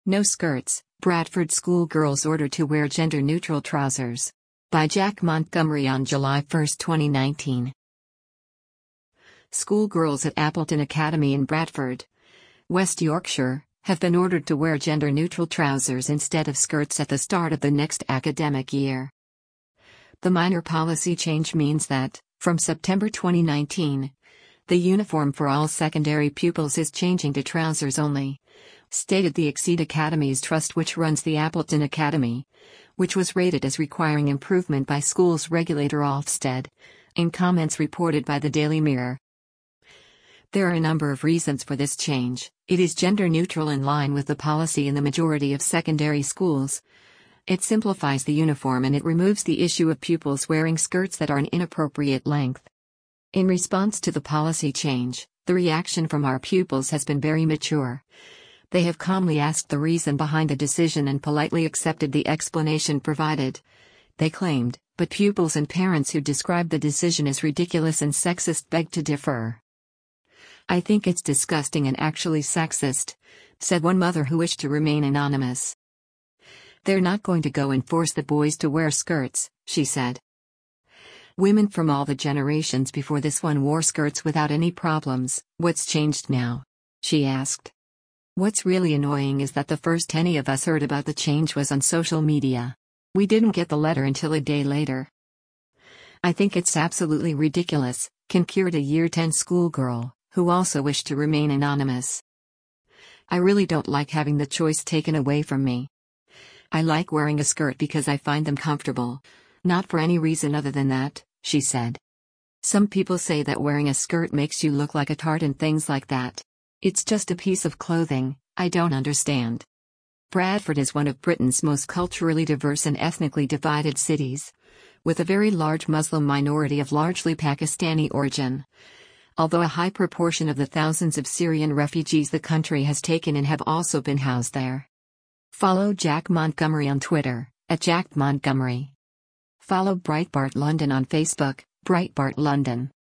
No skirts, Bradford schoolgirls ordered to wear gender-neutral trousers. By Jack Montgomery on July 1, 2019. Schoolgirls at Appleton Academy in Bradford, West Yorkshire, have been ordered to wear gender-neutral trousers instead of skirts at the start of the next academic year. The minor policy change means that, from September 2019, the uniform for all secondary pupils is changing to trousers only, stated the Exceed Academies Trust, which runs the Appleton Academy, which was rated as requiring improvement by schools regulator Ofsted, in comments reported by the Daily Mirror. There are a number of reasons for this change. It is gender neutral in line with the policy in the majority of secondary schools. It simplifies the uniform and it removes the issue of pupils wearing skirts that are an inappropriate length. In response to the policy change, the reaction from our pupils has been very mature. They have calmly asked the reason behind the decision and politely accepted the explanation provided. They claimed, but pupils and parents who described the decision as ridiculous and sexist begged to differ. "I think it's disgusting and actually sexist," said one mother who wished to remain anonymous. "They're not going to go and force the boys to wear skirts," she said. "Women from all the generations before this one wore skirts without any problems. What's changed now?" she asked. "What's really annoying is that the first any of us heard about the change was on social media. We didn't get the letter until a day later. I think it's absolutely ridiculous," concurred a Year 10 schoolgirl, who also wished to remain anonymous. "I really don't like having the choice taken away from me. I like wearing a skirt because I find them comfortable, not for any reason other than that," she said. "Some people say that wearing a skirt makes you look like a tart and things like that. It's just a piece of clothing, I don't understand." Bradford is one of Britain's most culturally diverse and ethnically divided cities, with a very large Muslim minority of largely Pakistani origin, although a high proportion of the thousands of Syrian refugees the country has taken in have also been housed there. Follow Jack Montgomery on Twitter, @JackMontgomery. Follow Breitbart London on Facebook, Breitbart London.